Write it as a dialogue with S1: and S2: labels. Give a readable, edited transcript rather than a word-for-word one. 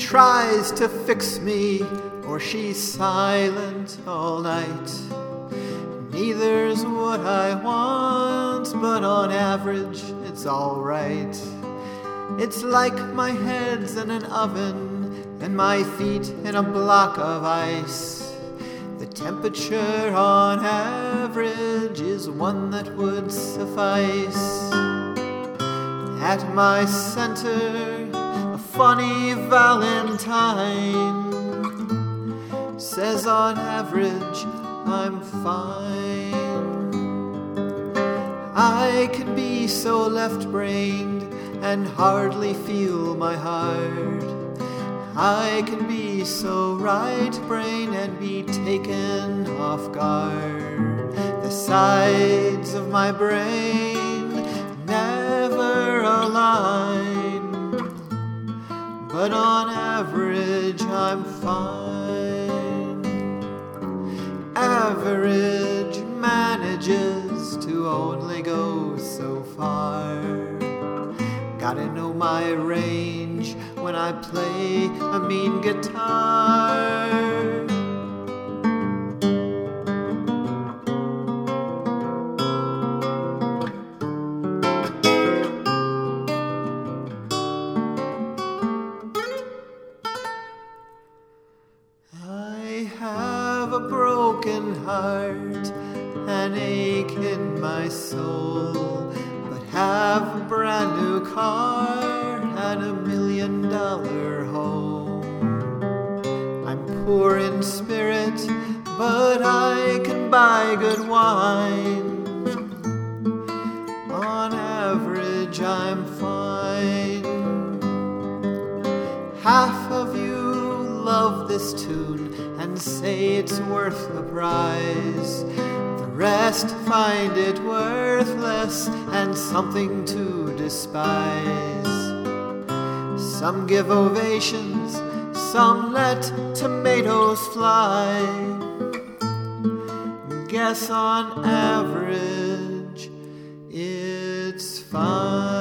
S1: tries to fix me, or she's silent all night. Neither's what I want, but on average it's alright. It's like my head's in an oven and my feet in a block of ice. The temperature on average is one that would suffice. At my center, a funny Valentine says on average I'm fine. I can be so left-brained and hardly feel my heart. I can be so right-brained and be taken off guard. The sides of my brain never align, but on average I'm fine. Average manages to only go so far. Gotta know my range when I play a mean guitar. I have a broken heart, an ache in my soul, but have a brand new car and $1 million home. I'm poor in spirit, but I can buy good wine. On average, I'm fine. Half of you love this tune and say it's worth the prize. The rest find it worthless and something to despise. Some give ovations, some let tomatoes fly. Guess on average it's fine.